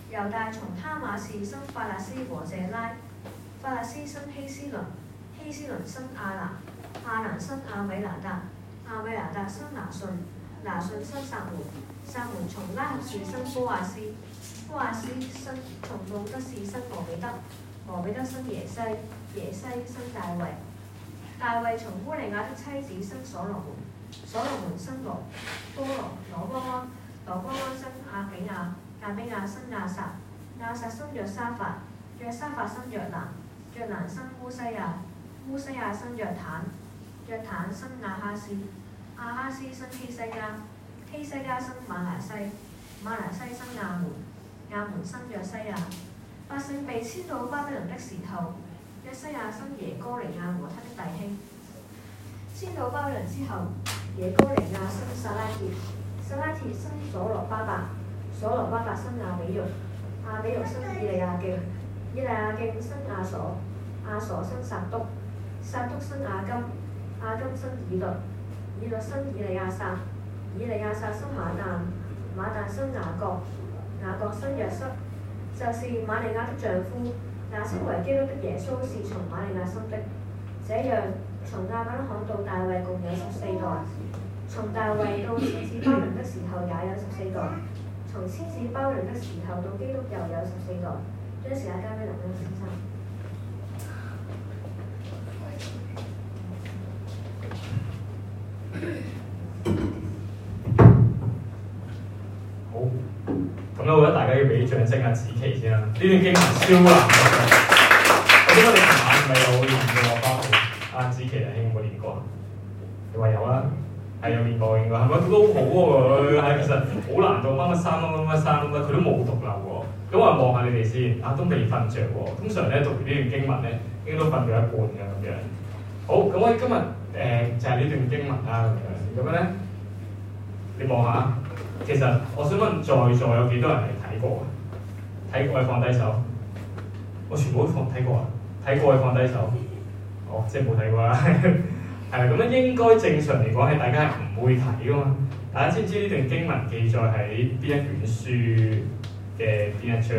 猶大從他瑪士生法勒斯和謝拉，法勒斯生希斯倫，希斯倫生亞蘭，亞蘭生亞米拿達，亞米拿達生拿順，拿順生撒門，撒門從拉合士生波亞斯，波亞斯生從路德士生俄比德，俄比德生耶西，耶西生大衛，大衛從烏利亞的妻子生所羅門，所羅門生羅波安，羅波安生亞比亞，亞比亞生亞撒，亞撒生約沙法，約沙法生約蘭，約蘭生烏西亞，烏西亞生約坦，約坦生亞哈斯，亞哈斯生希西家，希西家生馬拿西，馬拿西生亞門，亞門生約西亞。百姓被遷到巴比倫的時候，約西亞生耶哥尼亞和他的弟兄。遷到巴比倫之後，耶哥尼亞生撒拉鐵，撒拉鐵生所羅巴伯，所羅巴伯生亞比玉，亞比玉生以利亞敬，以利亞敬生亞所，亞所生撒督，撒督生亞金，亞金生以律，以律生以利亞撒，以利亞撒生馬但，馬但生雅各，雅各生約瑟，就是瑪利亞的丈夫，那稱為基督的耶穌是從瑪利亞生的。這樣，從亞伯拉罕到大衛共有14代，從大衛到遷至巴比倫的時候也有14代，從遷至巴比倫的時候到基督又有14代。將時間交俾林恩先生。 好，咁咧，我覺得大家要俾掌聲啊！子琪先啦，呢段經文超難嘅。我記得你琴晚係咪有練過巴比？啊，子琪啊，兄有冇練過啊？你話有啊？係有練過應該，係咪都好喎？係其實好難到乜乜三佢都冇讀漏喎。咁我望下你哋先，都未瞓着喎。通常咧讀完呢段經文咧，應該都瞓咗一半嘅咁樣。好，咁我哋今日就係呢段經文啦咁樣咧，你望下。其實我想問在座有幾多人係睇過啊？睇過嘅放低手。我全部都睇過啊！睇過嘅放低手。哦，即係冇睇過啦。係啦，咁樣應該正常嚟講係大家係唔會睇噶嘛。大家知唔知呢段經文記載喺邊一卷書嘅邊一章？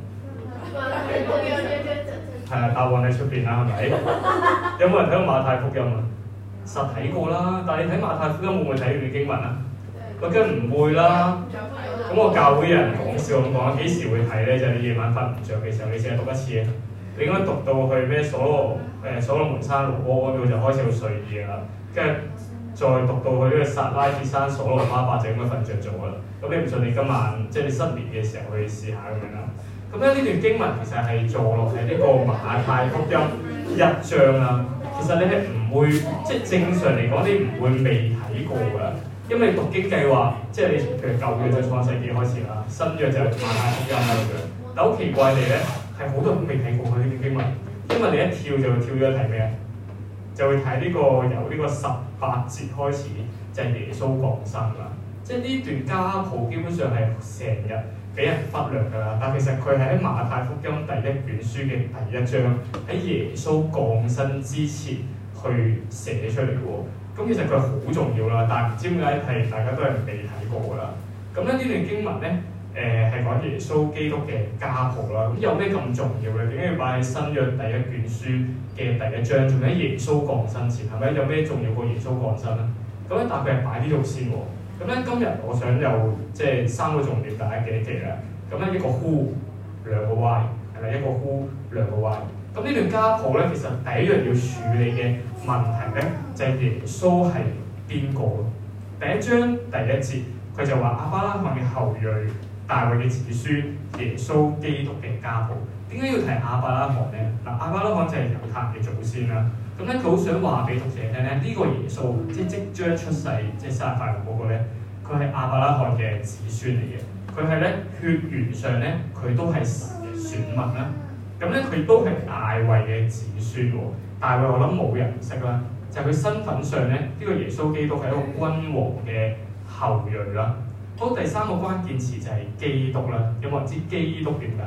係啊，答案喺出邊啦，係咪？有冇人睇過馬太福音啊？實睇過啦，但係你睇馬太福音會唔會睇呢段經文啊？我梗唔會啦。咁我教會有人講笑咁講，幾時會睇咧？就係你夜晚瞓唔着嘅時候，你淨係讀一次嘅。你應該讀到去咩所羅門山羅波安嗰度就開始有睡意㗎啦，跟住再讀到去呢個撒拉鐵山所羅巴伯就應該瞓着咗㗎啦。咁你唔信你今晚即係你失眠嘅時候去試下咁樣啦。咁咧呢段經文其實係坐落喺呢個馬太福音1章啦。其實你係唔會即係正常嚟講，你唔會未睇過㗎。因為讀經計劃，即係你譬如舊約就創世記開始啦，新約就馬太福音啦咁樣。但好奇怪地咧，係好多人都未睇過佢呢段經文，因為你一跳就會跳咗睇咩啊？就會睇呢個由呢個18節開始，就係耶穌降生啦。即係呢段家譜基本上係成日俾人忽略㗎啦。但其實佢係喺馬太福音第1卷書嘅第1章，喺耶穌降生之前去寫出嚟嘅喎。咁其實佢好重要啦，但係唔知點解係大家都係未睇過㗎啦。咁咧呢段經文咧，係講耶穌基督嘅家譜啦。咁有咩咁重要咧？點解要擺喺新約第1卷書嘅第1章？仲喺耶穌降生前，係咪有咩重要過耶穌降生咧？咁咧，但佢係擺呢度先喎。咁咧，今日我想有即係3個重點，大家記一記啦。咁咧，一個 who 2個 why 係咪？一個 who 2個 why。咁呢段家譜咧，其實第一樣要處理嘅問題咧，就係耶穌係邊個？第1章第1節，佢就話亞伯拉罕嘅後裔、大衛嘅子孫、耶穌基督嘅家譜。點解要提亞伯拉罕咧？嗱，亞伯拉罕就係猶太嘅祖先啦。咁咧，佢好想話俾讀者聽咧，呢個耶穌即將出世，即生日快樂嗰個咧，佢係亞伯拉罕嘅子孫嚟嘅。佢係咧血緣上咧，佢都係選民啦。咁咧，佢都係大衛嘅子孫喎。大衛我諗冇人唔識啦，就係佢身份上咧，呢個耶穌基督係一個君王嘅後裔啦。好，第3個關鍵詞就係基督啦。有冇人知基督點解？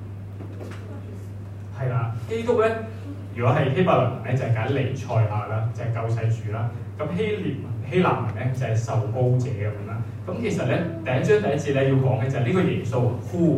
係啦，基督咧，如果係希伯來文咧，就係解彌賽亞啦，就係救世主啦。咁希臘文咧就係受膏者咁樣啦。咁其實咧，第1章第1節咧要講嘅就係呢個耶穌 who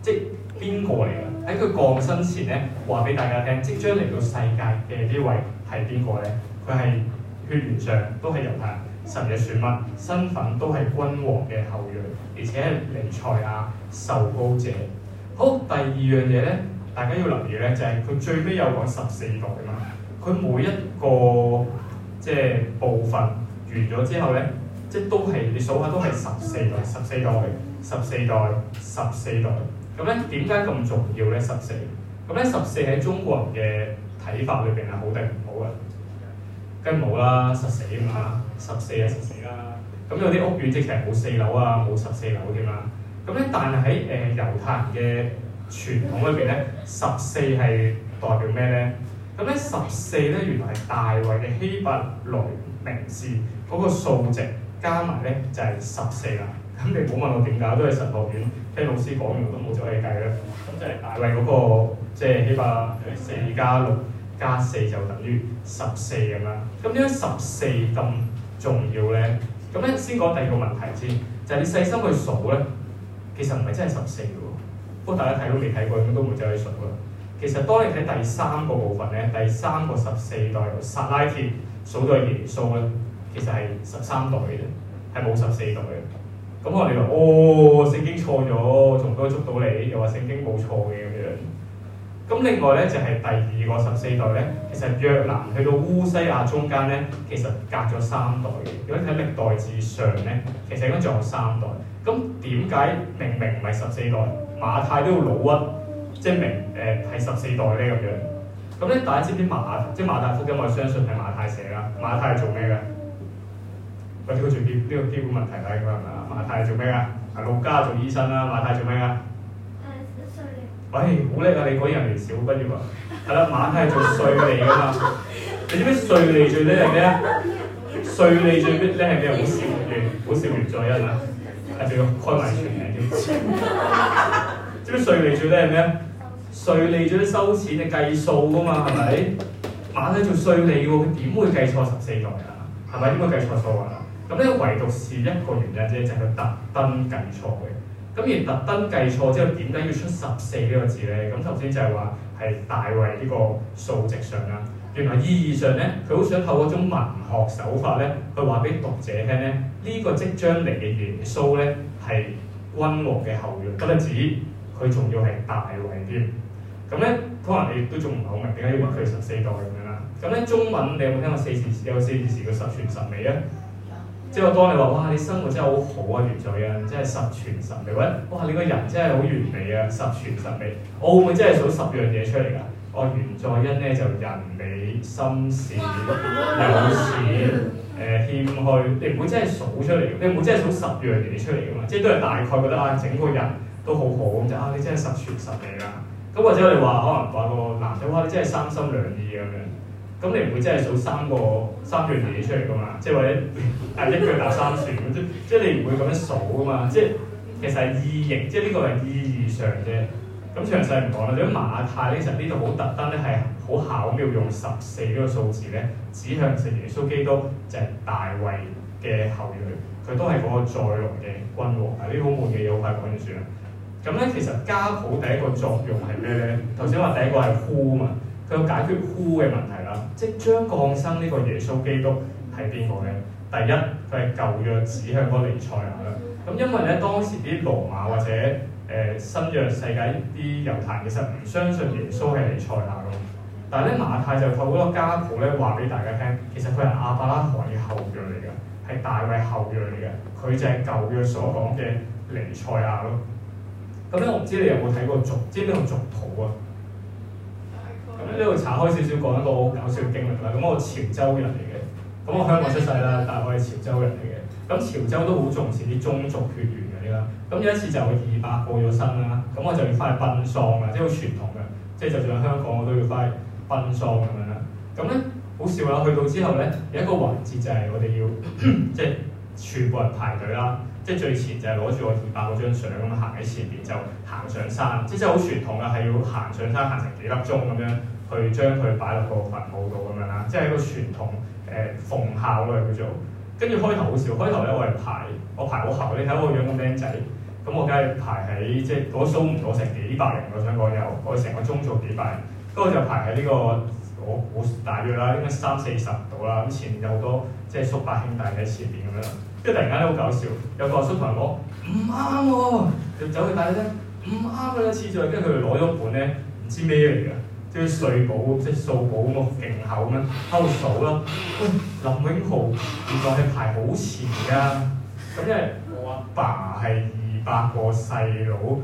即邊個嚟㗎？喺佢降生前咧，話俾大家聽，即將嚟到世界嘅呢位係邊個咧？佢係血緣上都係猶太人，神嘅選民，身份都係君王嘅後裔，而且係彌賽亞受膏者。好，第二樣嘢咧，大家要留意咧，就係佢最尾有講14代啊嘛。佢每一個即係部分完咗之後咧，即係都係你數下都係14代、14代、14代、14代。咁咧點解咁重要咧？14咁咧14喺中國人嘅睇法裏邊係好定唔好嘅？梗係冇啦，實死嘛，14就實死啦。咁有啲屋苑直情冇4樓啊，冇14樓添啦。咁咧，但係喺猶太人嘅傳統裏邊咧，14係代表咩咧？咁咧14咧原來係大衛嘅希伯來名字嗰個數值加埋咧就係14啦。咁你唔好問我點解，都係神學院聽老師講完都冇走去計啦。咁就係大衛嗰個即係希伯來4加6加4就等於14咁啦。咁點解14咁重要咧？咁咧先講第二個問題先，就係你細心去數咧，其實唔係真係14嘅喎。不過大家睇都未睇過，咁都唔會走去數啦。其實當你睇第3個部分咧，第3個14代由撒拉鐵數到耶穌咧，其實係13代嘅啫，係冇14代嘅。咁我哋話聖經錯咗，仲可以捉到你，又話聖經冇錯嘅咁樣。咁另外咧就係第2個14代咧，其實約蘭去到烏西亞中間咧，其實隔咗3代嘅。如果睇歷代志上咧，其實應該仲有3代。咁點解明明唔係14代，馬太都要老屈，即係明係14代咧咁樣？咁咧大家知唔知馬太福音我相信係馬太寫啦。馬太係做咩嘅？或者佢最基呢個基本問題啦，應該係咪啊？馬太係做咩㗎？路加做醫生啦，馬太做咩㗎？ 稅吏。 喂，好叻啊！你果然係小畢業啊！係啦，馬太係做稅吏㗎嘛。你知唔知稅吏最叻係咩啊？稅吏最叻係咩？好笑完再一啊！係仲要開埋全名添。知唔知稅吏最叻係咩啊？稅吏最叻收錢係計數㗎嘛，係咪？馬太做稅吏喎，佢點會計錯14代啊？係咪？點會計錯數啊？咁咧，唯獨是一個原因啫，就係佢特登計錯嘅。咁而特登計錯之後，點解要出14呢個字咧？咁頭先就係話係大衛呢個數值上啦。原來意義上咧，佢好想透過嗰種文學手法咧，去話俾讀者聽咧，呢個即將嚟嘅耶穌咧係君王嘅後裔，不單止佢仲要係大衛添。咁咧，可能你都仲唔係好明點解要話佢14代咁樣啦。咁咧，中文你有冇聽過有4字詞叫十全十美啊？即係我當你話哇，你生活真係好好啊，原在恩，真係十全十美。或者哇，你個人真係好完美啊，十全十美。我會唔會真係數10樣嘢出嚟㗎？原在恩咧就人美心善有錢謙虛，你唔會真係數出嚟，你唔會真係數10樣嘢出嚟㗎嘛？即係都係大概覺得整個人都好好咁就你真係十全十美啦。咁或者我哋話可能話個男仔哇，你真係三心兩意咁樣。咁你唔會真係數3樣嘢出嚟㗎嘛？即係或者一腳踏3船咁，即係你唔會咁樣數㗎嘛？即係其實係意型，即係呢個係意義上啫。咁詳細唔講啦。如果馬太咧，其實呢度好特登咧，係好巧妙用14呢個數字咧，指向係耶穌基督就係大衛嘅後裔，佢都係嗰個再來嘅君王。呢啲好悶嘅嘢，好快講完算啦。咁咧，其實家譜第一個作用係咩咧？頭先話第一個係 who 嘛。佢要解決 who 嘅問題啦，即將降生呢個耶穌基督係邊個咧？第一，佢係舊約指向嗰個彌賽亞啦。咁因為咧當時啲羅馬或者新約世界啲猶太人其實唔相信耶穌係彌賽亞咯。但係咧馬太就透過個家譜咧話俾大家聽，其實佢係亞伯拉罕嘅後裔嚟嘅，係大衛後裔嚟嘅，佢就係舊約所講嘅彌賽亞咯。咁咧我唔知你有冇睇過知邊個族譜啊？咁呢度查開少少講一個好搞笑嘅經歷啦。咁我潮州人嚟嘅，咁我香港出世啦，但係我係潮州人嚟嘅。咁潮州都好重視啲宗族血緣嗰啲啦。咁有一次就200過咗身啦，咁我就要翻去奔喪啦，即係好傳統嘅，即係就算喺香港我都要翻去奔喪咁樣啦。咁咧好笑啦，去到之後咧有一個環節就係我哋要即係全部人排隊啦，即係最前就係攞住我200嗰張相咁行喺前邊就行上山，即係好傳統啊，係要行上山行成幾粒鐘咁樣。去將佢擺落個墳墓度咁樣啦，即係一個傳統奉孝咯叫做。跟住開頭好笑，開頭咧我排好後，你睇我個樣咁僆仔， 咁我梗係排喺即係嗰 show 唔到成幾百人，我想講有我成個鐘做幾百人，咁我就排喺呢個我大約啦，應該30-40度啦，咁前面有好多即係叔伯兄弟喺前面咁樣，跟住突然間咧好搞笑，有個阿叔同人講唔啱喎，就走去大聲唔啱㗎啦次序，跟住佢哋攞咗本咧唔知咩嚟㗎。即係稅簿，即係數簿咁勁厚咁樣喺度數啦。喂，林永豪原來係排好前㗎。咁因為我阿爸係200個細佬，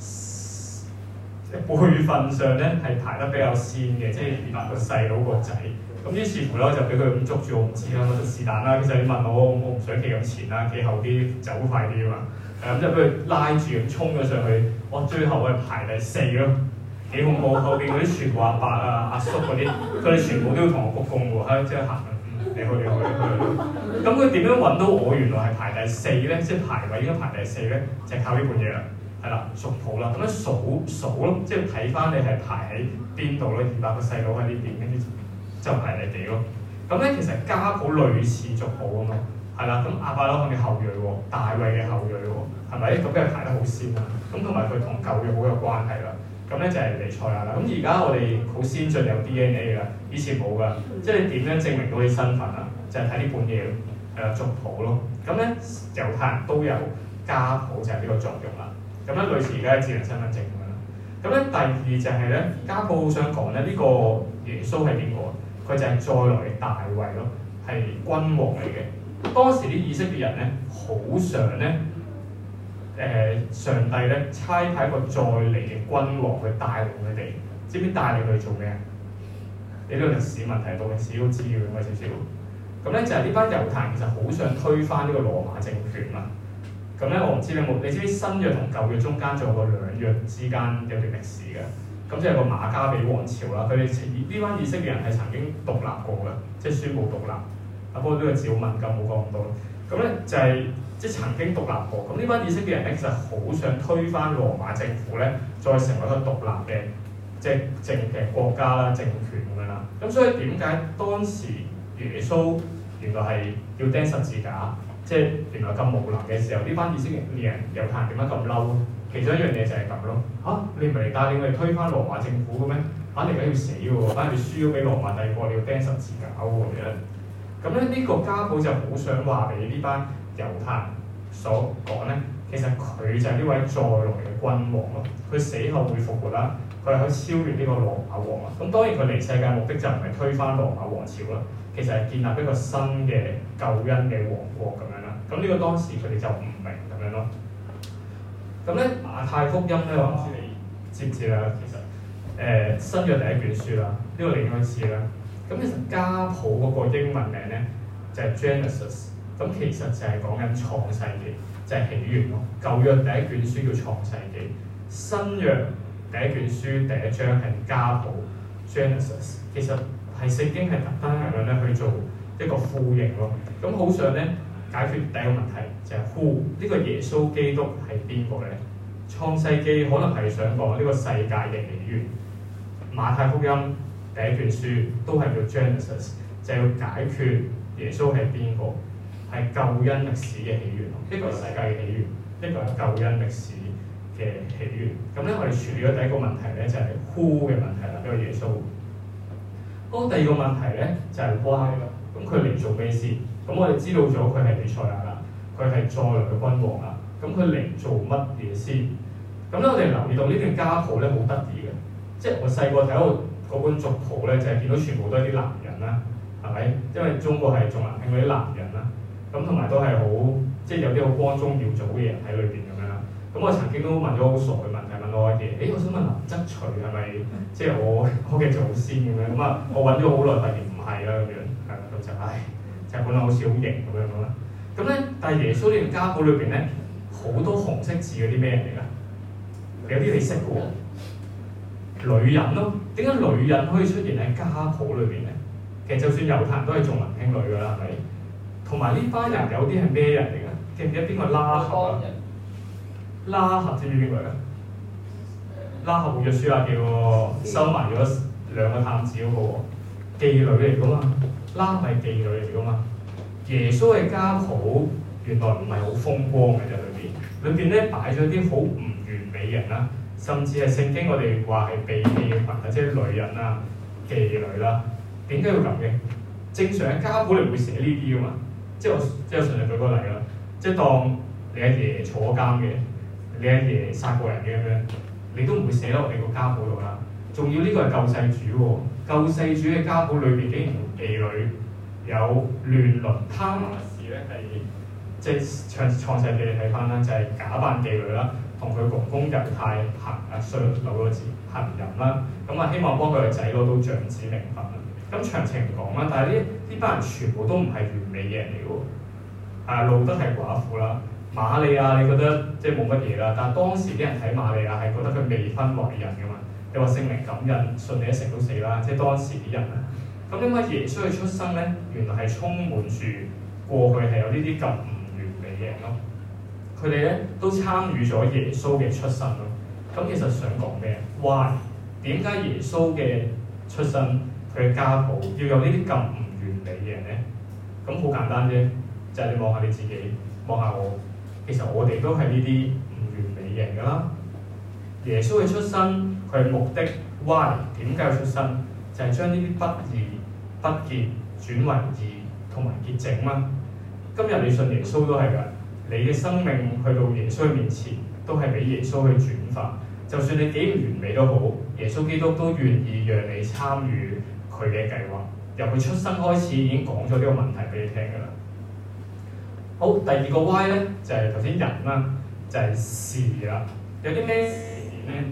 輩份上咧係排得比較先嘅，即係200個細佬個仔。咁於是乎咧就俾佢咁捉住，我唔知啦，我就是但啦。其實你問我，我唔想企咁前啦，企後啲走快啲啊嘛。咁就俾佢拉住咁衝咗上去，我最後係排第4咯。幾恐怖！後邊嗰啲全部阿伯啊、阿叔嗰啲，佢哋全部都要同我鞠躬喎，喺即係行你去。咁佢點樣揾到我原來係排第4咧？即係排位應該排第4咧，就係靠呢本嘢啦。係啦，族譜啦，咁樣數咯，即係睇翻你係排喺邊度咯。200個細佬喺呢邊，跟住就排你哋咯。咁咧其實家譜類似族譜啊嘛，係啦。咁亞伯拉罕嘅後裔喎，大衛嘅後裔喎，係咪？咁梗係排得好先啦。咁同埋佢同舊約好有關係啦。咁咧就係彌賽亞啦。咁而家我哋好先進有 DNA 㗎，以前冇㗎。即係你點樣證明到你身份啊？就係睇呢本嘢咯，族譜咯。咁咧猶太人都有家譜，就係呢個作用啦。咁咧類似而家嘅智能身份證咁樣啦。咁咧第二就係咧家譜好想講咧，呢個耶穌係邊個？佢就係再來嘅大衛咯，係君王嚟嘅。當時啲以色列人咧好想咧。上帝咧差派一個再嚟嘅君王去帶領佢哋，知唔知帶領佢做咩啊？你呢個歷史問題，讀歷史都知嘅咁少少。咁咧就係呢班猶太人其實好想推翻呢個羅馬政權啦。咁咧我唔知你有冇，你知唔知新約同舊約中間仲有個兩約之間有段歷史嘅？咁即係個馬加比王朝啦。佢哋呢班以色列人係曾經獨立過嘅，即係宣布獨立。不過呢個字好敏感，冇講咁多。咁咧就係、即係曾經獨立過，咁呢班以色列人咧其實好想推翻羅馬政府咧，再成為一個獨立嘅即係國家啦、政權咁樣啦。咁所以點解當時耶穌原來係要釘十字架，即係原來咁無能嘅時候，呢班以色列人猶太人點解咁嬲？其中一樣嘢就係咁咯。你唔係嚟帶領我哋推翻羅馬政府嘅咩？你而家要死喎！反正你輸咗俾羅馬帝國，你要釘十字架喎咁樣。咁咧呢個家譜就好想話俾呢班猶太人所講咧，其實佢就係呢位再來嘅君王咯。佢死後會復活啦，佢係可以超越呢個羅馬王啊。咁當然佢嚟世界目的就唔係推翻羅馬王朝啦，其實係建立一個新嘅救恩嘅王國咁樣啦。咁呢個當時佢哋就唔明咁樣咯。咁咧馬太福音咧，我唔知你知唔知啦。其實新約第一卷書啦，呢個你應該知啦。咁其實家譜嗰個英文名咧就係 Genesis， 咁其實就係講緊創世記，就係起源咯。舊約第一卷書叫創世記，新約第一卷書第一章係家譜 Genesis， 其實係聖經係特登咁樣咧去做一個呼應咯。咁好想咧解決第一個問題就係 Who 呢個耶穌基督係邊個咧？創世記可能係想講呢個世界嘅起源，馬太福音第一卷書都係叫 Genesis， 就係要解決耶穌係邊個，係救恩歷史嘅起源。一個係世界嘅起源，一個係救恩歷史嘅起源。咁咧，我哋處理咗第一個問題咧，就係 Who 嘅問題啦，呢個耶穌。咁第二個問題咧就係 Why 啦。咁佢嚟做咩先？咁我哋知道咗佢係彌賽亞啦，佢係再來嘅君王啦。咁佢嚟做乜嘢先？咁咧，我哋留意到呢段家譜咧好得意嘅，即係我細個睇到嗰本族譜咧，就係見到全部都係啲男人啦，係咪？因為中國係重男輕女啲男人啦，咁同埋都係好，即係有啲好光宗耀祖嘅人喺裏邊咁樣啦。咁我曾經都問咗好傻嘅問題，問我阿爺，我想問林則徐係咪即係我嘅祖先咁樣？咁啊，我揾咗好耐，發現唔係啦咁樣，係啦，咁就就本來好似好型咁樣啦。咁咧，但係耶穌呢段家譜裏邊咧，好多紅色字嗰啲咩人嚟㗎？有啲你識嘅喎，女人咯。點解女人可以出現喺家譜裏邊咧？其實就算猶太人都係重男輕女㗎啦，係咪？同埋呢班人有啲係咩人嚟㗎？記唔記得邊個拉合啊？拉合知唔知邊個嚟㗎？拉合約書亞記喎，收埋咗兩個探子嗰個喎，妓女嚟㗎嘛。拉合係妓女嚟㗎嘛。耶穌嘅家譜原來唔係好風光嘅啫，裏邊裏邊咧擺咗啲好唔完美嘅人啦，甚至係聖經我哋話係被棄嘅群啊，即係女人啊、妓女啦。點解要咁嘅？正常嘅家譜你唔會寫呢啲噶嘛，即係我順便舉個例啦，即係當你阿爺坐監嘅，你阿爺殺過人嘅咁樣，你都唔會寫落你個家譜度啦。仲要呢個係救世主喎，救世主嘅家譜裏邊竟然同妓女有亂倫他瑪氏咧，係即係創世記你睇翻啦，就係假扮妓女啦，同佢公公猶太衰漏咗個字行淫啦，咁啊希望幫佢個仔攞到長子名分啦。咁詳情唔講啦，但係呢班人全部都唔係完美嘅人嚟嘅喎。路得係寡婦啦，瑪利亞你覺得即係冇乜嘢啦，但係當時啲人睇瑪利亞係覺得佢未婚懷孕㗎嘛。你話聖靈感孕，信你一成都死啦，即係當時啲人啊。咁點解耶穌嘅出生咧，原來係充滿住過去係有呢啲咁唔完美嘅人咯。佢哋咧都參與咗耶穌嘅出生咯。咁其實想講咩 ？Why？ 點解耶穌嘅出生佢嘅家譜要有呢啲咁唔完美嘅人咧？咁好簡單啫，就係你望下你自己，望下我，其實我哋都係呢啲唔完美嘅人㗎啦。耶穌嘅出生，佢嘅目的 why 點解要出生？就係將呢啲不義、不潔轉為義同埋潔淨嘛。今日你信耶穌都係㗎，你嘅生命去到耶穌面前，都係俾耶穌去轉化。就算你幾唔完美都好，耶穌基督都願意讓你參與佢嘅計劃。由佢出生開始已經講咗呢個問題俾你聽㗎啦。好，第二個 why 咧就係頭先人啦，就係事啦。有啲咩事咧？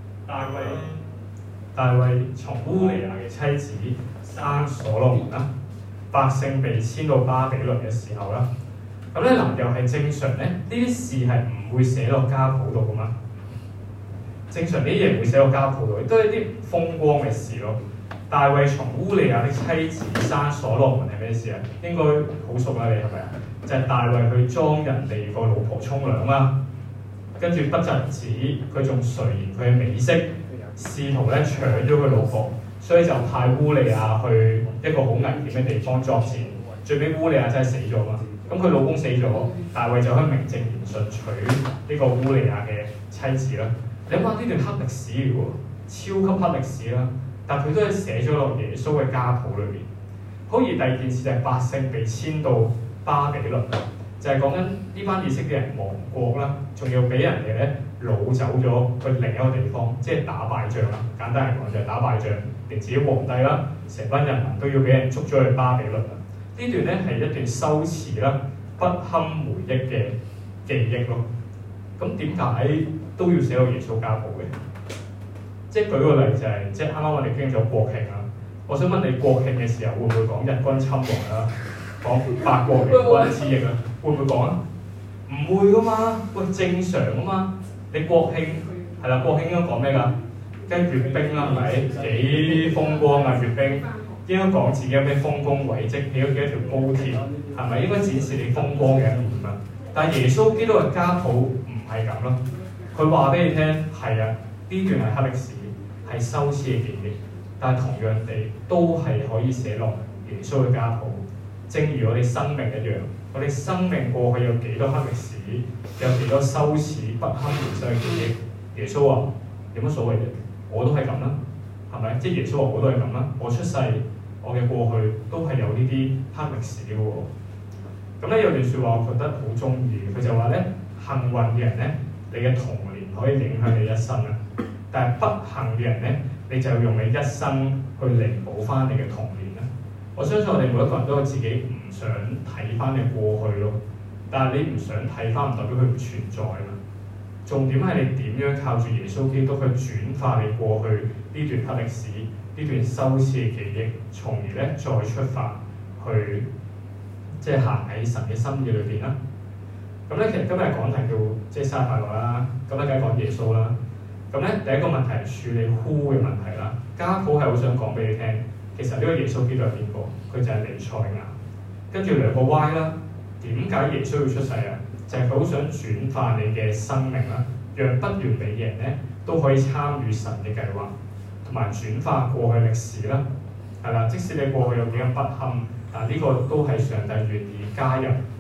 大衛從烏利亞嘅妻子生所羅門啦，百姓被遷到巴比倫嘅時候啦，咁咧又係正常咧，呢啲事係唔會寫落家譜度噶嘛。正常呢啲嘢唔會寫落家譜度，都係一啲風光嘅事咯。大衛從烏利亞的妻子生所羅門係咩事啊？應該好熟啦，你係咪啊？就係大衛去裝人哋個老婆沖涼啦。跟住不特止，佢仲垂涎佢嘅美色，試圖咧搶咗佢老婆，所以就派烏利亞去一個好危險嘅地方作戰。最尾烏利亞真係死咗嘛，咁佢老公死咗，大衛就可以名正言順娶呢個烏利亞嘅妻子啦。你諗下呢段黑歷史嚟喎，超級黑歷史啦，但佢都係寫咗落耶穌嘅家譜裏邊。好，而第二件事就係百姓被遷到巴比倫。就係講緊呢班以色列人亡國啦，仲要俾人哋咧擄走咗去另一個地方，即係打敗仗啦。簡單嚟講就係打敗仗，連自己皇帝啦，成班人民都要俾人捉咗去巴比倫啦。呢段咧係一段羞恥啦、不堪回憶嘅記憶咯。咁點解都要寫到耶穌家譜嘅？即係舉個例就係，即係啱啱我哋經咗國慶啦。我想問你國慶嘅時候會唔會講日軍侵華啦？講八國聯軍之役啊，會唔會講啊？唔會噶嘛，喂，正常啊嘛。你國慶係啦，國慶應該講咩㗎？跟閱兵啦，係咪？幾風光啊閱兵，應該講自己有咩豐功偉績，起咗幾多條高鐵，係咪應該展示你風光嘅一面啊？但係耶穌基督嘅家譜唔係咁咯，佢話俾你聽係啊，呢段係黑歷史，係羞恥嘅記憶，但係同樣地都係可以寫落耶穌嘅家譜。正如我哋生命一樣，我哋生命過去有幾多黑歷史，有幾多羞恥不堪回首嘅記憶。耶穌話：有乜所謂啫？我都係咁啦，係咪？即係耶穌話我都係咁啦。我出世，我嘅過去都係有呢啲黑歷史嘅喎。咁咧有段説話我覺得好中意，佢就話咧：幸運嘅人咧，你嘅童年可以影響你一生啊；但係不幸嘅人咧，你就要用你一生去彌補翻你嘅童年。我相信我哋每一個人都有自己唔想睇翻嘅過去咯，但係你唔想睇翻唔代表佢唔存在嘛。重點係你點樣靠住耶穌基督去轉化你過去呢段黑歷史、呢段羞恥嘅記憶，從而咧再出發去即係行喺神嘅心意裏邊啦。咁咧其實今日講題叫即係生日快樂啦，咁咧梗係講耶穌啦。咁咧第一個問題係處理 who 嘅問題啦，家譜係好想講俾你聽。其實呢個耶穌基督係邊個？佢就係彌賽亞。跟住兩個 why 啦，點解耶穌要出世啊？就係佢好想轉化你嘅生命啦，讓不完美嘅人咧都可以參與神嘅計劃，同埋轉化過去歷史啦。係啦，即使你過去有幾咁不堪，但呢個都係上帝願意加入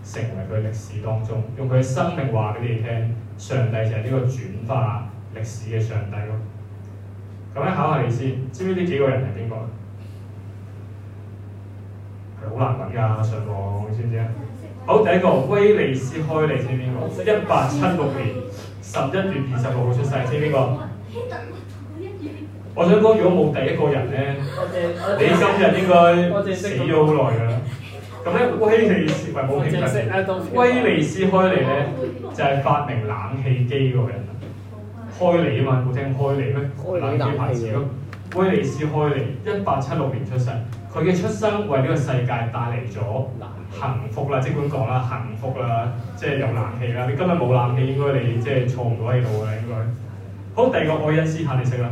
成為佢歷史當中，用佢嘅生命話俾你哋聽，上帝就係呢個轉化歷史嘅上帝咯。咁樣考下你先，知唔知呢幾個人係邊個？係好難揾㗎，上網你知唔知啊？好，第一個威利斯開利，知唔知邊個？1876年11月20號出世，知唔知邊個？我想講，如果冇第一個人咧，你今日應該死咗好耐㗎啦。咁咧，威利斯喂冇興奮，威利斯開利咧就係發明冷氣機嗰個人。開利啊嘛，冇聽開利咩？冷氣牌子咯。威利斯開利1876年出世，佢嘅出生為呢個世界帶嚟咗幸福啦，即管講啦，幸福啦，即係有冷氣啦。你今日冇冷氣，應該你即係坐唔到喺度㗎啦，應該。好，第二個愛因斯坦你識啦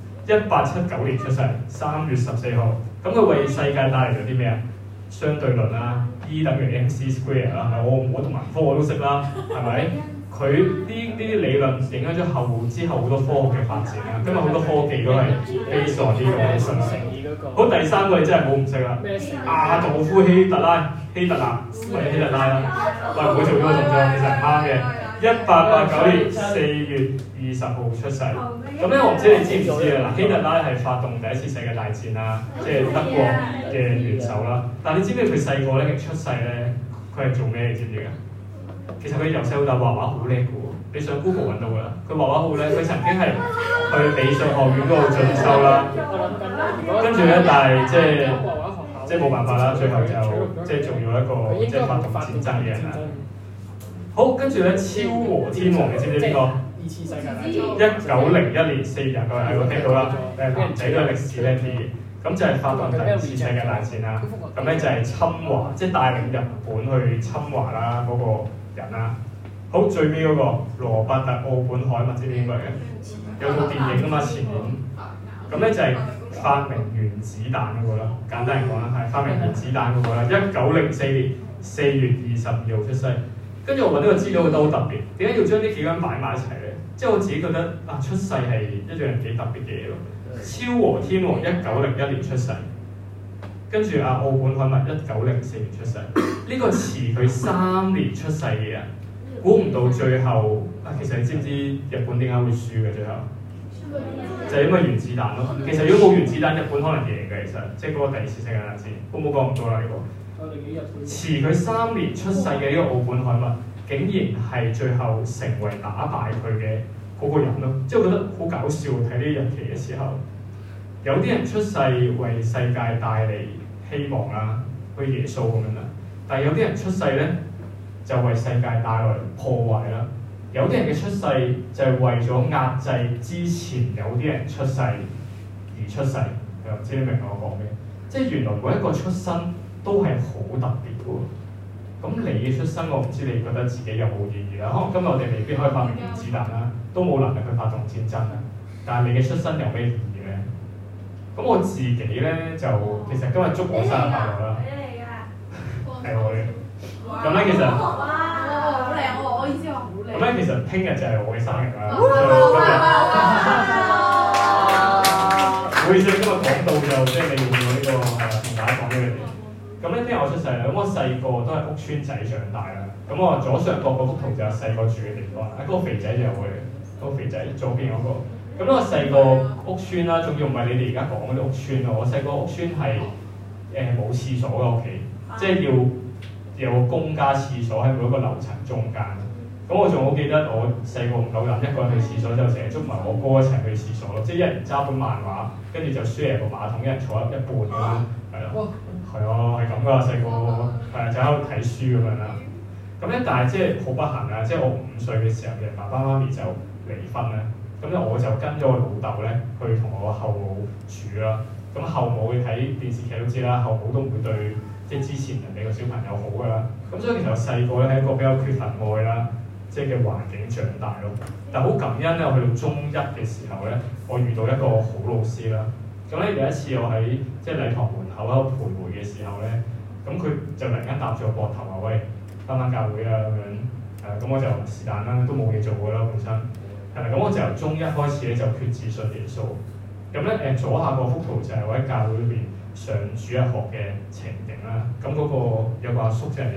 ，1879年出世，3月14號。咁佢為世界帶嚟咗啲咩啊？相對論啦 ，E 等於 mc square 啦，我讀文科我都識啦，係咪？佢呢啲理論影響咗之後好多科學嘅發展啦。今日好多科技都係 base on 呢個理論。好，第三個你真係冇唔識啦，亞道夫希特勒或者希特拉啦，喂唔好做呢個動作，其實唔啱嘅。1889年4月20號出世。咁咧，我唔知你知唔知啊？嗱，希特拉係發動第一次世界大戰啦，即係德國嘅元首啦。但係你知唔知佢細個咧出世咧，佢係做咩？你知唔知啊？其實佢由細到大畫畫好叻嘅喎，你上 Google 揾到㗎啦。佢畫畫好叻，佢曾經係去美術學院嗰度進修啦。跟住咧，但係即係冇辦法啦，最後就即係做咗一個即係發動戰爭嘅人啦。好，跟住咧，超和天王你知唔知邊個？2次世界大戰。1901年4月29日，我聽到啦。男仔都係歷史叻啲嘅，咁就係發動第二次世界大戰啦。咁咧就係侵華，即係帶領日本去侵華啦嗰個人啦。好，最尾嗰個羅伯特奧本海默知唔知邊個嚟嘅？有套電影啊嘛，前年。咁咧就係發明原子彈嗰個啦。簡單嚟講啦，係發明原子彈嗰個啦。1904年4月22號出世。跟住我揾呢個資料覺得好特別，點解要將呢幾個人擺埋一齊咧？即係我自己覺得啊，出世係一樣幾特別嘅嘢咯。超和天王1901年出世，跟住阿奧本海默1904年出世。呢個遲佢3年出世嘅人，估唔到最後啊！其實你知唔知日本點解會輸嘅最後？就係因為原子彈咯。其實如果冇原子彈，日本可能贏嘅。其實即係嗰個第二次世界大戰，我冇講咁多啦呢個。遲佢3年出世嘅呢個奧本海默，竟然係最後成為打敗佢嘅嗰個人咯。即係我覺得好搞笑，睇呢啲日期嘅時候，有啲人出世為世界帶嚟希望啦，好似耶穌咁樣啦。但係有啲人出世咧，就為世界帶來破壞啦。有啲人嘅出世就係為咗壓制之前有啲人出世而出世。又唔知你明我講咩？即係原來每一個出生都係好特別嘅喎。咁你嘅出生，我唔知你覺得自己有冇意義啦。可能今日我哋未必可以發明原子彈啦，都冇能力去發動戰爭啦。但係你嘅出生有咩意義咧？咁我自己咧就其實今日祝我生日快樂啦。係我嘅。咁咧其實好靚喎！我意思話好靚。 咁咧其實聽日就係我嘅生日啦。唔好意思，今日講到就即係你用咗呢個同大家講呢樣嘢。咁咧聽日我出世啦，咁我細個都係屋村仔長大啦。咁我左上角嗰幅圖就係細個住嘅地方，嗰個肥仔就係我嘅，嗰個肥仔左邊嗰個。咁我細個屋村啦，仲要唔係你哋而家講嗰啲屋村啊。我細個屋村係冇廁所嘅屋企，即係要有個公家廁所喺每一個樓層中間。咁我仲好記得我細個唔夠膽一個人去廁所，就成日捉埋我哥一齊去廁所咯。即係一人揸本漫畫，跟住就 share 個馬桶，一人坐一半咁樣，係啦，係啊，係咁噶細個，係啊，就喺度睇書咁樣啦。咁咧，但係即係好不幸啊！即係我5歲嘅時候，嘅爸爸媽咪就離婚啦。咁咧，我就跟咗我老豆咧去同我後母住啦。咁後母你睇電視劇都知啦，後母都唔會對即係之前人哋個小朋友好噶啦。咁所以其實我細個咧係一個比較缺乏愛啦，即係嘅環境長大咯。但係好感恩咧，我去到中1嘅時候咧，我遇到一個好老師啦。咁咧有一次我喺即係禮堂門口喺度徘徊嘅時候咧，咁佢就突然間搭住我膊頭話：喂，返教會啊咁樣。咁我就是但啦，都冇嘢做噶啦本身。係啦，咁我就由中1開始咧就決志信耶穌。咁咧左下個幅圖就係我喺教會裏邊上主日學嘅情景啦。咁嗰個有個阿叔即係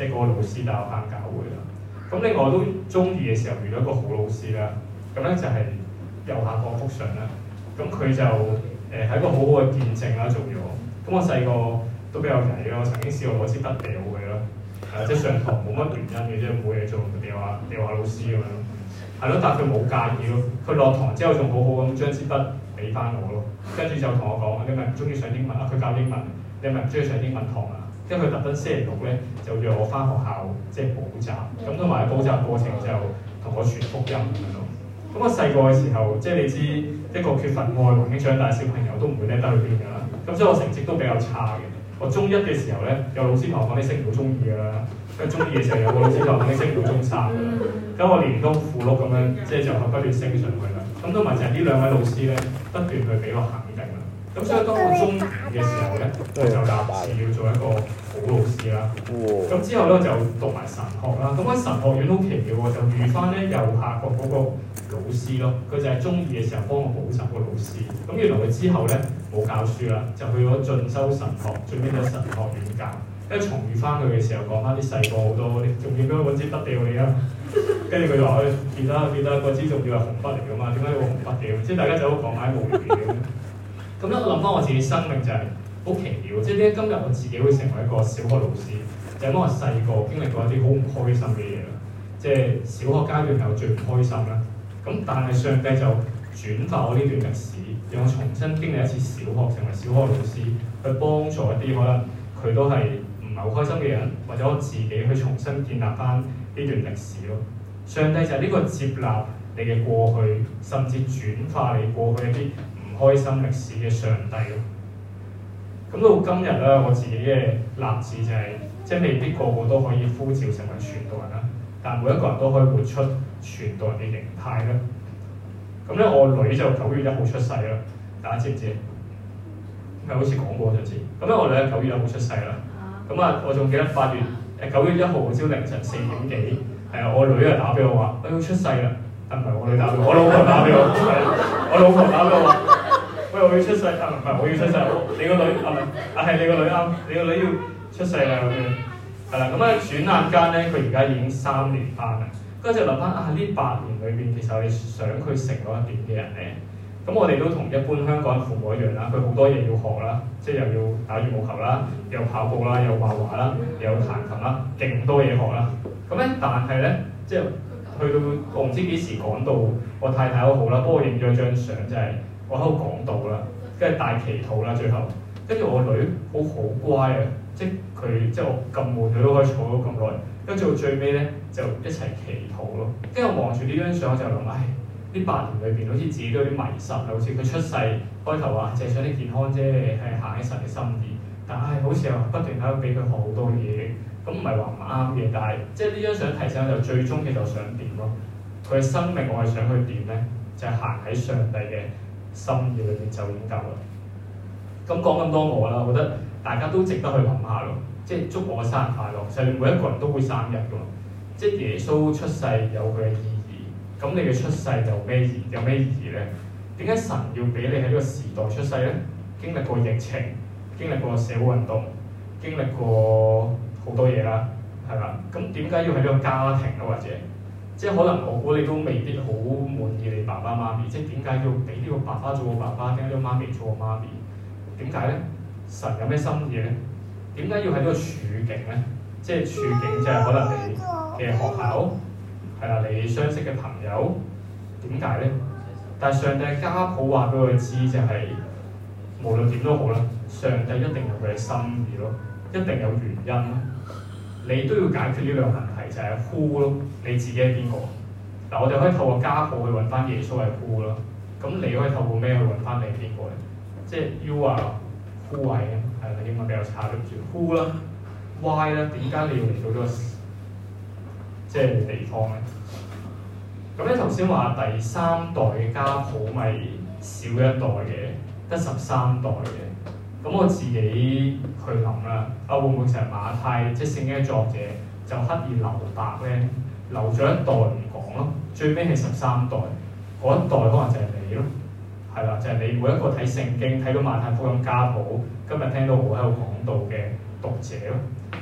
即係嗰個老師帶我翻教會啦。咁另外都中二嘅時候遇到一個好老師啦，咁咧就係右下角幅相啦。咁佢就係一個好好嘅見證啦，做咗。咁我細個都比較曳咯，曾經試過攞支筆掉佢啦，即係上堂冇乜原因嘅啫，冇嘢做掉下老師咁樣。係咯，但係佢冇介意咯。佢落堂之後仲好好咁將支筆俾翻我咯，跟住就同我講：你咪唔中意上英文啊？佢教英文，你咪唔中意上英文堂啊？跟住佢特登星期六咧就約我翻學校即係補習，咁同埋補習過程就同我傳福音咁樣咯。咁我細個嘅時候，即係你知一個缺乏愛環境長大嘅小朋友都唔會叻得去邊㗎啦。咁所以我成績都比較差嘅。我中一嘅時候咧，有老師同我講你升唔到中二㗎啦。跟住中二嘅時候有個老師同我講你升唔到中三㗎啦。咁我年年都符碌咁樣，即係就不斷升上去啦。咁同埋就係呢兩位老師咧，不斷去俾我肯定啦。咁所以當我中二嘅時候咧，我就立志要做一個好老師啦。咁之後咧就讀埋神學啦。咁喺神學院好奇妙喎，就遇翻咧右下角嗰個老師咯。佢就係中二嘅時候幫我補習個老師。咁原來佢之後咧冇教書啦，就去咗進修神學，最尾喺神學院教。跟住重遇翻佢嘅時候，講翻啲細個好多，你仲要唔要揾支筆掉你啊？跟住佢就話：記得嗰支仲要係紅筆嚟㗎嘛？點解要紅筆嘅？即係大家就好講埋無聊嘅。咁咧，我諗翻我自己生命就係好奇妙，即係點解今日我自己會成為一個小學老師？就係因為我細個經歷過一啲好唔開心嘅嘢啦，即係小學階段係我最唔開心啦。咁但係上帝就轉化我呢段歷史，讓我重新經歷一次小學，成為小學老師，去幫助一啲可能佢都係唔係好開心嘅人，或者我自己去重新建立翻呢段歷史咯。上帝就係呢個接納你嘅過去，甚至轉化你過去一啲開心歷史嘅上帝咯。咁到今日咧，我自己嘅立志就係、即係未必個個都可以呼召成為傳道人啦，但每一個人都可以活出傳道人嘅形態啦。咁咧，我女就9月1號出世啦，大家知唔知？咪好似講過就知。咁咧，我女9月1號出世啦。咁啊，我仲記得9月1號朝凌晨4點幾，我女啊打俾我話：我要出世啦！唔係我女打俾我，我老婆打俾我，我老婆打俾我話：喂，我要出世啊！唔係我要出世，你個女係你個女啱，你個女要出世啦咁樣。係啦，咁啊轉眼間咧，佢而家已經3年班啦。跟住就諗翻呢8年裏邊，其實我哋想佢成為一點嘅人咧。咁我哋都同一般香港父母一樣啦，佢好多嘢要學啦，即係又要打羽毛球啦，又跑步啦，又畫畫啦，又彈琴啦，勁多嘢學啦。咁咧，但係咧，即係去到我唔知幾時講到我太太都好啦，幫我影咗張相，就係我喺度講道啦，跟住大祈禱啦，最後跟住我女好乖啊，即係佢即係我咁悶，佢都可以坐到咁耐，跟住到最尾咧就一齊祈禱咯。跟住我望住呢張相，我就諗唉。呢8年裏邊，好似自己都有啲迷失啊！好似佢出世開頭話淨係想啲健康啫，係行喺神嘅心意，但係好似又不斷喺度俾佢學好多嘢，咁唔係話唔啱嘅，但係即係呢張相提醒我就最終其實想點咯？佢嘅生命我係想佢點咧？就係行喺上帝嘅心意裏邊就已經夠啦。咁講咁多我啦，我覺得大家都值得去諗下咯，即係祝我生日快樂！就係每一個人都會生日㗎嘛，即係耶穌出世有佢嘅意義。咁你嘅出世有咩意義咧？點解神要俾你喺呢個時代出世咧？經歷過疫情，經歷過社會運動，經歷過好多嘢啦，係啦。咁點解要喺呢個家庭咧？或者即係可能我估你都未必好滿意你爸爸媽咪，即係點解要俾呢個爸爸做我爸爸，點解呢個媽咪做我媽咪？點解咧？神有咩心意咧？點解要喺呢個處境咧？即係處境就係可能你嘅學校。係啦，你相識嘅朋友點解咧？但係上帝家譜話俾我哋知就係、無論點都好啦，上帝一定有佢嘅心意咯，一定有原因咯。你都要解決呢兩個問題，就係 who 咯，你自己係邊個？嗱，我哋可以透過家譜去揾翻耶穌係 who 咯。咁你可以透過咩去揾翻你係邊個咧？即係 you 啊 who 係啊，係啦，英文比較差，對唔住 who 啦 why 啦，點解你要嚟到呢個即係地方咧？咁咧頭先話第3代嘅家譜咪少一代嘅，得13代嘅。咁我自己去諗啦，會唔會就係馬太即係聖經嘅作者就刻意留白咧，留咗一代唔講咯，最尾係13代，嗰一代可能就係你咯，係啦，就係、是、你每一個睇聖經睇到馬太福音家譜，今日聽到我喺度講道嘅讀者咯，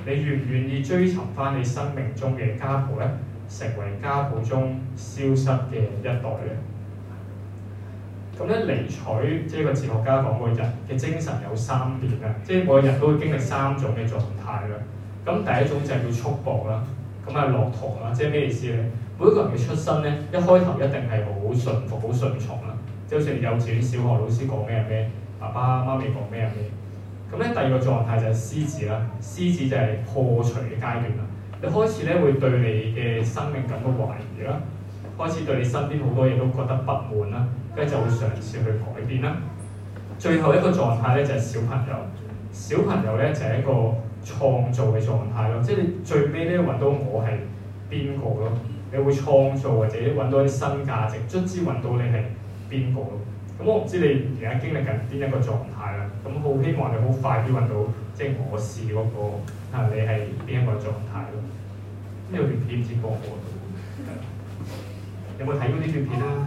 你願唔願意追尋翻你生命中嘅家譜咧，成為家譜中消失嘅一代咧？咁咧，尼采即係個哲學家講過，人嘅精神有3面啊，即係每個人都會經歷3種嘅狀態啦。咁第一種就係叫束縛啦，咁啊駱駝啦，即係咩意思咧？每一個人嘅出身咧，一開頭一定係好順服、好順從啦，即係好似幼稚園、小學老師講咩係咩，爸爸媽咪講咩係咩。咁咧，第二個狀態就係獅子啦，獅子就係破除嘅階段啦。你開始咧會對你嘅生命感到懷疑啦，開始對你身邊好多嘢都覺得不滿啦，跟住就會嘗試去改變啦。最後一個狀態咧就係小朋友，小朋友咧就係一個創造嘅狀態咯，即係你最尾咧揾到我係邊個咯，你會創造或者揾到啲新價值，卒之揾到你係邊個咯。咁我唔知你而家經歷緊邊一個狀態啦，咁好希望你好快啲揾到即係我是嗰個你係邊一個狀態咯。咁有段片唔知播過，有冇睇過呢段片啊？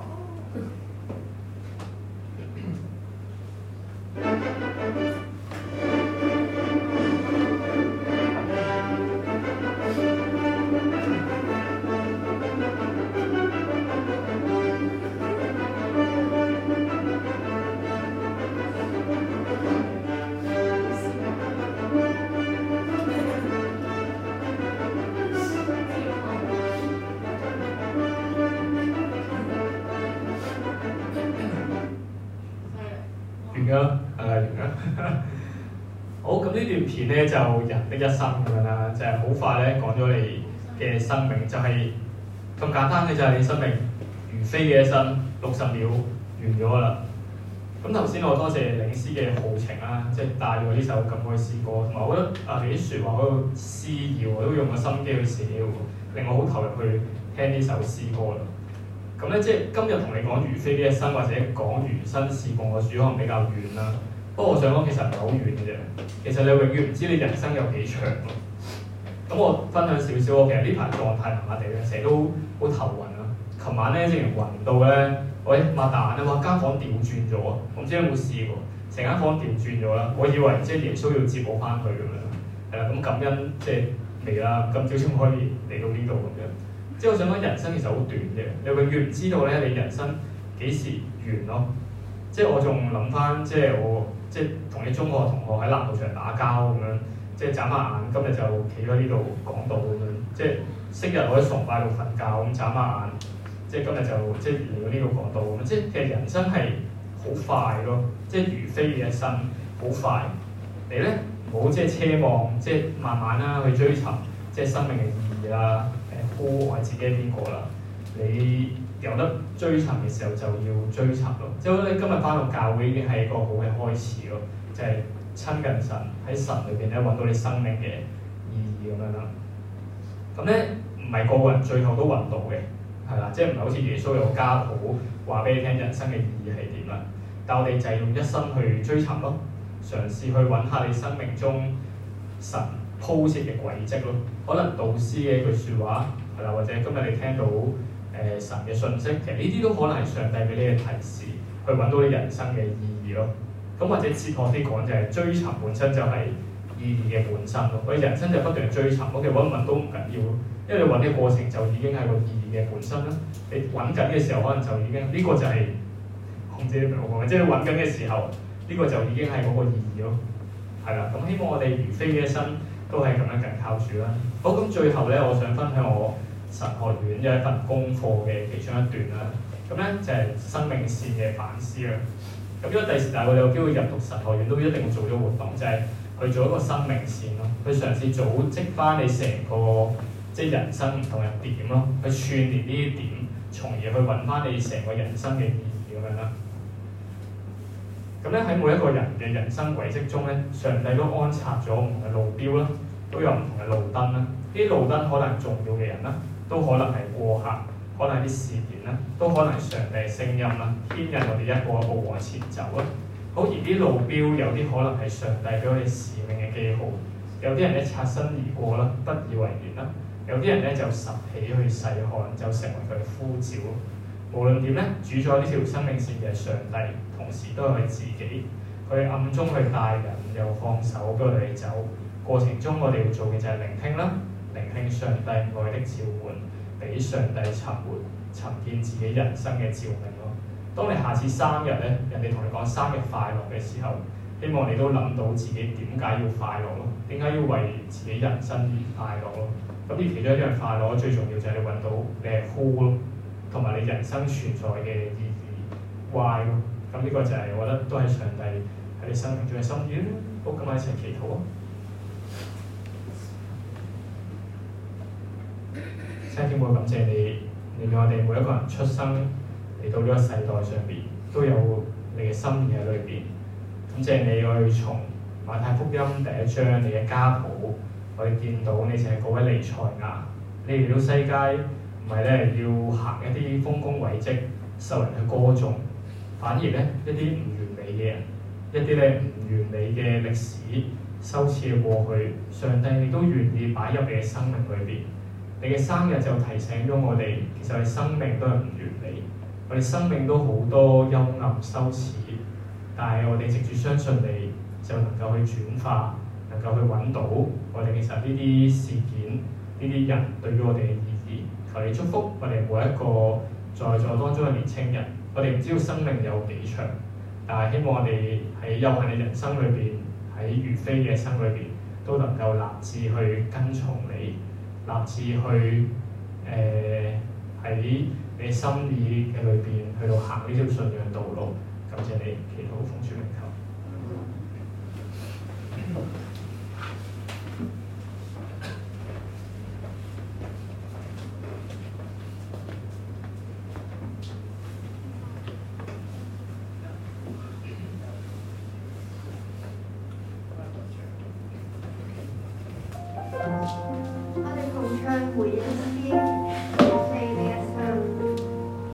好，咁呢段片咧就人的一生咁樣啦，就係好快咧講咗你嘅生命，就係咁簡單嘅，就係你生命如飛嘅一生，60秒完咗啦。咁頭先我多謝領詩嘅豪情啦，即係帶咗呢首咁嘅詩歌，同埋我覺得你啲説話嗰個詩意我都用個心機去寫喎，令我好投入去聽呢首詩歌啦。咁咧即係今日同你講如飛嘅一生，或者講餘生事奉個主可能比較遠啦。不過我想講其實唔係好遠嘅啫，其實你永遠唔知你人生有幾長咯。咁我分享少少，我其實呢排狀態麻麻地咧，成日都好頭暈啊。琴晚咧，正如暈到咧，我擘大眼咧，哇間房調轉咗啊！我唔知有冇試過，成間房調轉咗啦。我以為即係耶穌要接我翻去咁樣，係啦。咁感恩即係未啦，咁朝早可以嚟到呢度咁樣。即係我想講人生其實好短嘅，你永遠唔知道咧你人生幾時完咯。即係我仲諗翻，即係我即係同啲中學同學喺籃球場打交咁樣，即係眨下眼，今日就企喺呢度講道咁樣。即係昔日我喺崇拜度瞓覺咁眨下眼，即係今日就即係嚟到呢度講道咁。即係其實人生係好快咯，即係如飛嘅一生，好快。你咧唔好即係奢望，即係慢慢啦去追尋即係生命嘅意義啦，我係自己係邊個啦？你有得追尋嘅時候就要追尋咯。即係我覺得今日返到教會已經係一個好嘅開始咯，就係親近神，喺神裏邊咧揾到你生命嘅意義咁樣啦。咁咧唔係個個人最後都揾到嘅，係啦，即係唔係好似耶穌有家譜話俾你聽人生嘅意義係點啦？但我哋就係用一生去追尋咯，嘗試去揾下你生命中神鋪設嘅軌跡咯。可能導師嘅一句説話係啦，或者今日你聽到神嘅訊息，其實呢啲都可能係上帝俾你嘅提示，去揾到你人生嘅意義咯。咁或者哲學啲講就係追尋本身就係意義嘅本身咯。我哋人生就不斷追尋，我哋揾唔揾都唔緊要，因為你揾嘅過程就已經係個意義嘅本身啦。你揾緊嘅時候，可能就已經呢、這個就係、是、我唔知你明唔明？即係你揾緊嘅時候，呢、這個就已經係嗰個意義咯。係啦，咁希望我哋如飛嘅一生都係咁樣緊靠住啦。好，咁最後咧，我想分享我神學院有一份功課嘅其中一段啦。咁咧就係生命線嘅反思啦。咁因為第時大我哋有機會入讀神學院，都一定會做咗活動，就係、是、去做一個生命線咯，去嘗試組織翻你成個即係人生唔同嘅點咯，去串聯呢啲點，從而去揾翻你成個人生嘅意義咁樣啦。咁咧喺每一個人嘅人生軌跡中咧，上帝都安插咗唔同嘅路標啦，都有唔同嘅路燈啦。呢啲路燈可能重要嘅人啦，都可能係過客，可能係啲事件啦，都可能係上帝嘅聲音啦，牽引我哋一步一步往前走啦。好，而啲路標有啲可能係上帝俾我哋使命嘅記號，有啲人咧擦身而過啦，不以為然啦，有啲人咧就拾起去細看，就成為佢嘅呼召。無論點咧，主宰呢條生命線嘅上帝，同時都係佢自己，佢暗中去帶人，又放手俾我哋走， 過程中我哋要做嘅就係聆聽啦，聆聽上帝愛的召喚，俾上帝尋見自己人生嘅召命咯。當你下次生日咧，人哋同你講生日快樂嘅時候，希望你都諗到自己點解要快樂咯，點解要為自己人生而快樂咯。咁而其中一樣快樂最重要就係你揾到你係 who 咯，同埋你人生存在嘅意義 why 咯。咁呢個就係我覺得都係上帝喺你生命中嘅心意啦。好，咁我一齊祈禱啊！親天父，感謝你，令到我哋每一個人出生嚟到呢個世代上邊，都有你嘅心意喺裏邊。感謝你，我哋從馬太福音第1章你嘅家譜，我哋見到你就係嗰位彌賽亞。你嚟到世界唔係咧要行一啲豐功偉績，受人嘅歌頌，反而咧一啲唔完美嘅人，一啲咧唔完美嘅歷史、羞恥嘅過去，上帝你都願意擺入你嘅生命裏邊。你嘅生日就提醒咗我哋，其實我哋生命都係唔完美，我哋生命都好多幽暗羞恥，但係我哋藉住相信你，就能夠去轉化，能夠去揾到我哋其實呢啲事件、呢啲人對於我哋嘅意義。求你祝福我哋每一個在座當中嘅年青人。我哋唔知道生命有幾長，但係希望我哋喺有限嘅人生裏邊，喺如飛嘅生裏邊，都能夠立志去跟從你。立志去喺你心意嘅裏邊去到行呢條信仰道路，感謝你，祈禱奉主名求。 我哋同唱回應詩。